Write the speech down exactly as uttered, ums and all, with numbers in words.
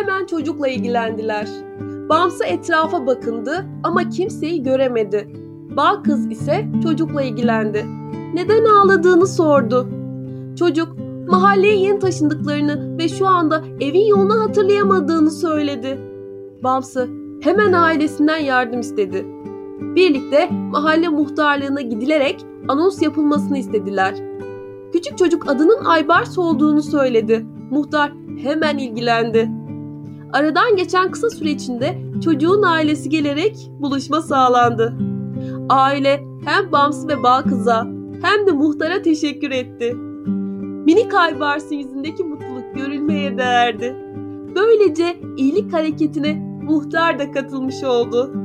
hemen çocukla ilgilendiler. Bamsı etrafa bakındı ama kimseyi göremedi. Bal kız ise çocukla ilgilendi. Neden ağladığını sordu. Çocuk mahalleye yeni taşındıklarını ve şu anda evin yolunu hatırlayamadığını söyledi. Bamsı hemen ailesinden yardım istedi. Birlikte mahalle muhtarlığına gidilerek anons yapılmasını istediler. Küçük çocuk adının Aybars olduğunu söyledi. Muhtar hemen ilgilendi. Aradan geçen kısa süre içinde çocuğun ailesi gelerek buluşma sağlandı. Aile hem Bamsı ve Bal kıza hem de muhtara teşekkür etti. Minik Aybars'ın yüzündeki mutluluk görülmeye değerdi. Böylece iyilik hareketine muhtar da katılmış oldu.